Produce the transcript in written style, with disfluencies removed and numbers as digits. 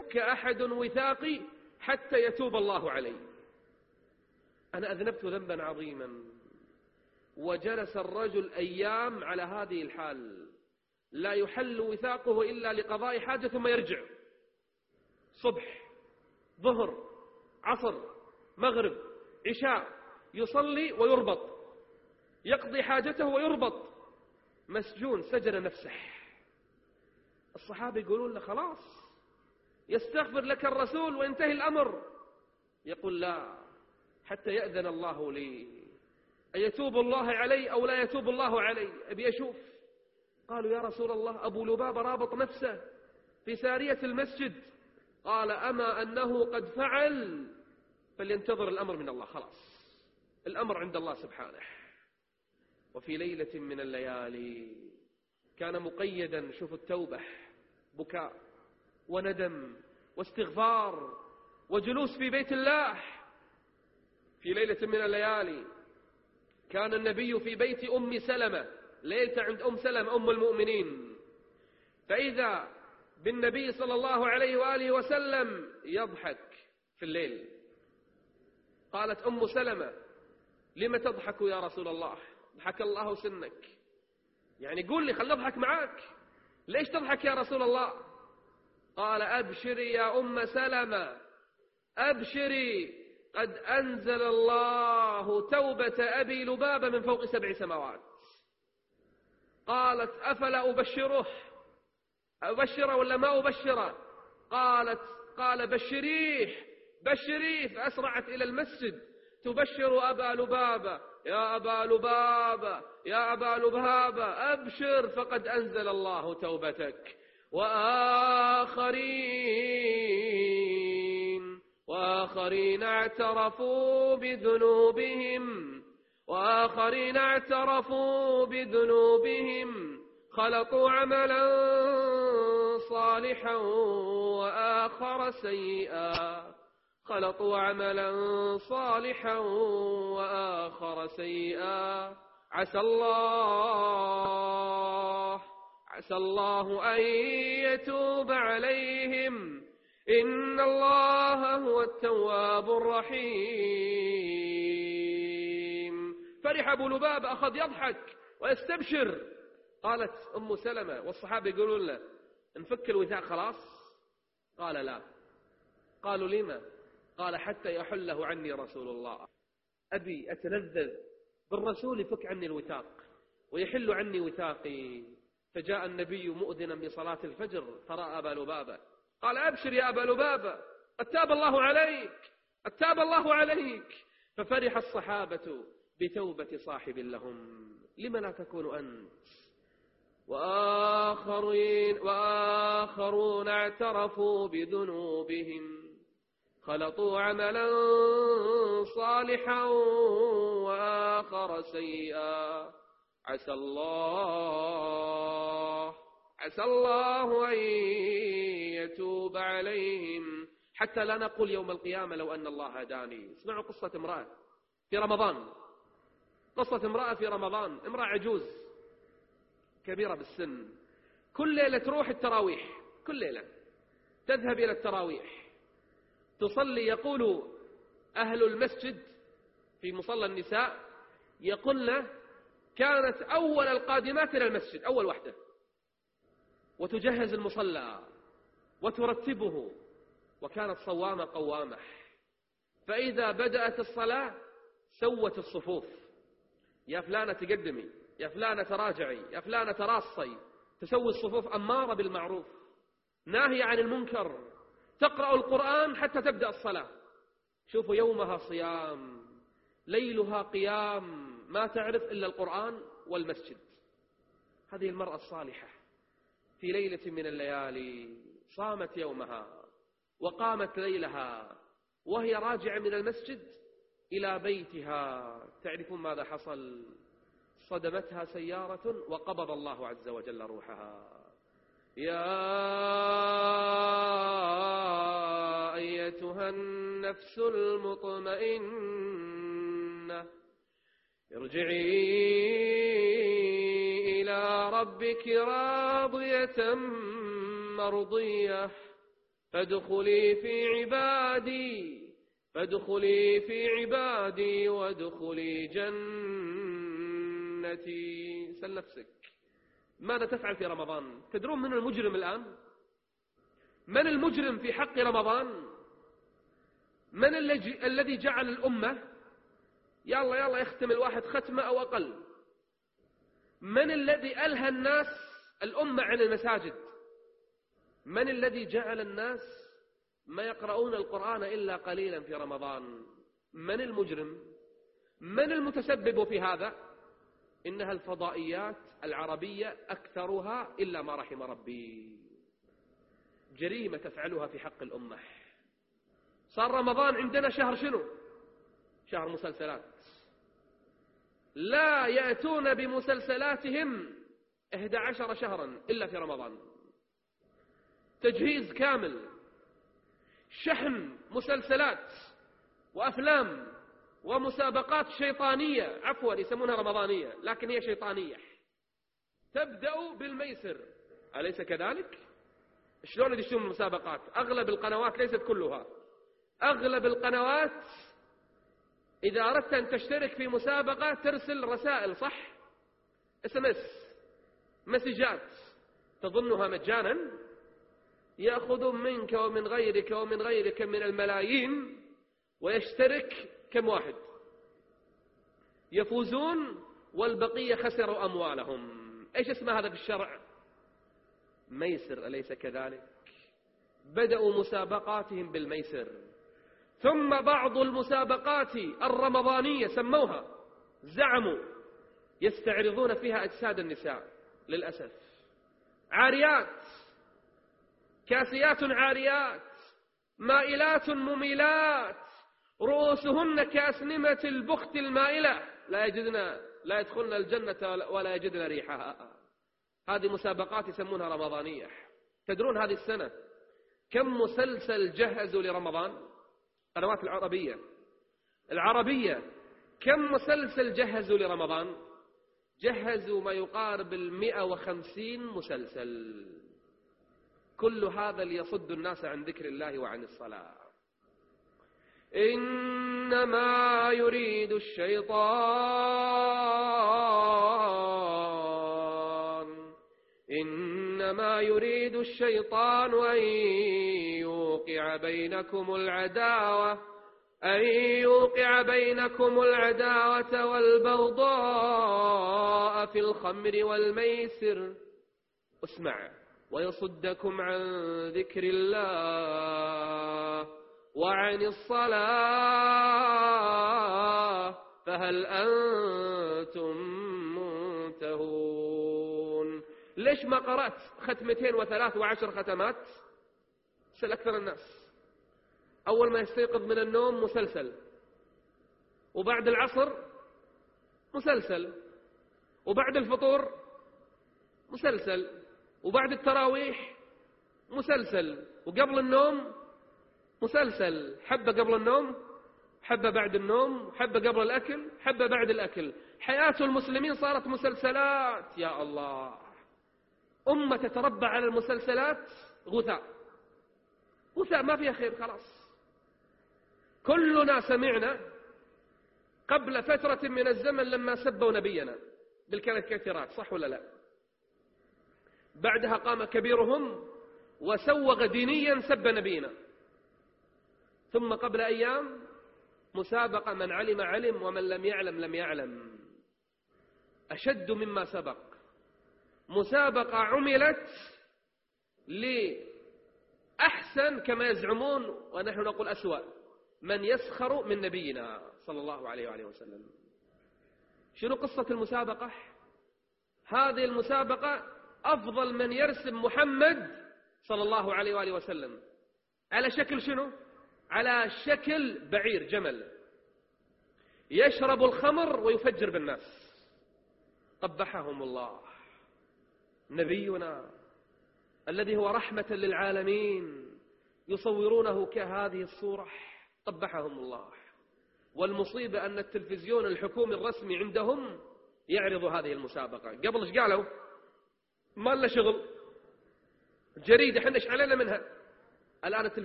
يفك أحد وثاقي حتى يتوب الله علي. أنا أذنبت ذنبا عظيما. وجلس الرجل أيام على هذه الحال، لا يحل وثاقه إلا لقضاء حاجة ثم يرجع. صبح، ظهر، عصر، مغرب، عشاء، يصلي ويربط، يقضي حاجته ويربط، مسجون سجن نفسه. الصحابة يقولون له خلاص يستغفر لك الرسول وينتهي الأمر. يقول لا، حتى يأذن الله لي، أيتوب الله علي أو لا يتوب الله علي، أبي أشوف. قالوا يا رسول الله أبو لبابة رابط نفسه في سارية المسجد. قال أما أنه قد فعل فلينتظر الأمر من الله، خلاص الأمر عند الله سبحانه. وفي ليلة من الليالي كان مقيدا، شوف التوبة، بكاء وندم واستغفار وجلوس في بيت الله. في ليلة من الليالي كان النبي في بيت أم سلمة، ليلة عند أم سلمة أم المؤمنين، فإذا بالنبي صلى الله عليه وآله وسلم يضحك في الليل. قالت أم سلمة لم تضحك يا رسول الله؟ ضحك الله سنك، يعني قول لي خل أضحك معاك، ليش تضحك يا رسول الله؟ قال أبشري يا أم سلمة، أبشري، قد أنزل الله توبة أبي لبابة من فوق 7 سماوات. قالت أفلا أبشره؟ أبشره ولا ما أبشره؟ قال بشريه بشريه. فأسرعت إلى المسجد تبشر أبا لبابة، يا أبا لبابة يا أبا لبابة أبشر فقد أنزل الله توبتك. وآخرين اعترفوا بذنوبهم خلطوا عملا صالحا وآخر سيئا عسى الله أن يتوب عليهم إن الله هو التواب الرحيم. فرح أبو لبابة، أخذ يضحك ويستبشر. قالت أم سلمة والصحابة يقولون له نفك الوثاق خلاص؟ قال لا. قالوا لما؟ قال حتى يحله عني رسول الله، أبي أتلذذ بالرسول يفك عني الوثاق ويحل عني وثاقي. فجاء النبي مؤذنا بصلاة الفجر فرأى أبا لبابة، قال أبشر يا أبا لبابة قد تاب الله عليك. ففرح الصحابة بتوبة صاحب لهم. لما لا تكون أنت؟ وآخرون اعترفوا بذنوبهم خلطوا عملا صالحا وآخر سيئا عسى الله أن يتوب عليهم حتى لا نقول يوم القيامة لو أن الله هداني. اسمعوا قصة امرأة في رمضان، امرأة عجوز كبيرة بالسن، كل ليلة تروح التراويح، كل ليلة تذهب إلى التراويح تصلي. يقول أهل المسجد في مصلى النساء، يقولن كانت أول القادمات إلى المسجد، أول واحدة، وتجهز المصلى وترتبه، وكانت صوامة قوامة. فإذا بدأت الصلاة سوت الصفوف، يا فلانة تقدمي، يا فلانة تراجعي، يا فلانة تراصي، تسوي الصفوف، أمارة بالمعروف ناهية عن المنكر، تقرأ القرآن حتى تبدأ الصلاة. شوفوا يومها صيام، ليلها قيام، ما تعرف إلا القرآن والمسجد. هذه المرأة الصالحة في ليلة من الليالي صامت يومها وقامت ليلها، وهي راجعة من المسجد إلى بيتها تعرفون ماذا حصل؟ صدمتها سيارة وقبض الله عز وجل روحها. يا أيتها النفس المطمئنة ارجعي إلى ربك راضية مرضية فادخلي في عبادي وادخلي جنتي. سل نفسك، ماذا تفعل في رمضان؟ تدرون من المجرم الآن؟ من المجرم في حق رمضان؟ من الذي جعل الأمة يلا يختم الواحد ختمة أو أقل؟ من الذي ألهى الناس الأمة عن المساجد؟ من الذي جعل الناس ما يقرؤون القرآن إلا قليلا في رمضان؟ من المجرم؟ من المتسبب في هذا؟ إنها الفضائيات العربية أكثرها إلا ما رحم ربي. جريمة تفعلها في حق الأمة. صار رمضان عندنا شهر شنو؟ شهر مسلسلات. لا يأتون بمسلسلاتهم 11 شهرا إلا في رمضان. تجهيز كامل، شحن مسلسلات وأفلام ومسابقات شيطانية، عفوا يسمونها رمضانية لكن هي شيطانية. تبدأ بالميسر، أليس كذلك؟ شلون يدشون المسابقات؟ أغلب القنوات، ليست كلها، أغلب القنوات إذا أردت أن تشترك في مسابقة ترسل رسائل، صح؟ SMS، مسجات تظنها مجانا، يأخذون منك ومن غيرك ومن غيرك من الملايين، ويشترك كم واحد؟ يفوزون والبقية خسروا أموالهم. إيش اسمه هذا في الشرع؟ ميسر، أليس كذلك؟ بدأوا مسابقاتهم بالميسر. ثم بعض المسابقات الرمضانية سموها، زعموا يستعرضون فيها أجساد النساء، للأسف عاريات كاسيات عاريات مائلات مميلات رؤوسهن كأسنمة البخت المائلة، لا يدخلن الجنة ولا يجدن ريحها. هذه مسابقات يسمونها رمضانية. تدرون هذه السنة كم مسلسل جهزوا لرمضان؟ قنوات العربية كم مسلسل جهزوا لرمضان؟ جهزوا ما يقارب 150 مسلسل. كل هذا ليصد الناس عن ذكر الله وعن الصلاة. إنما يريد الشيطان أن يوقع بينكم العداوة والبغضاء في الخمر والميسر، اسمع، ويصدكم عن ذكر الله وعن الصلاة فهل أنتم منتهون؟ ليش ما قرأت 2 و3 و10 ختمات؟ سأل أكثر الناس. أول ما يستيقظ من النوم مسلسل، وبعد العصر مسلسل، وبعد الفطور مسلسل، وبعد التراويح مسلسل، وقبل النوم مسلسل، حبة قبل النوم، حبة بعد النوم، حبة قبل الأكل، حبة بعد الأكل. حياة المسلمين صارت مسلسلات. يا الله، أمة تتربى على المسلسلات غثاء ما فيها خير. خلاص، كلنا سمعنا قبل فترة من الزمن لما سبوا نبينا بالكاريكاتيرات، صح ولا لا؟ بعدها قام كبيرهم وسوغ دينيا سب نبينا. ثم قبل أيام مسابقة، من علم ومن لم يعلم. أشد مما سبق، مسابقة عملت لأحسن كما يزعمون ونحن نقول أسوأ، من يسخر من نبينا صلى الله عليه وآله وسلم. شنو قصة المسابقة؟ هذه المسابقة أفضل من يرسم محمد صلى الله عليه وآله وسلم على شكل شنو؟ على شكل بعير، جمل، يشرب الخمر ويفجر بالناس. قبحهم الله. نبينا الذي هو رحمة للعالمين يصورونه كهذه الصورة، قبحهم الله. والمصيبة أن التلفزيون الحكومي الرسمي عندهم يعرض هذه المسابقة. قبل ايش قالوا؟ ما لنا شغل، جريدة احنا ايش علينا منها؟ الآن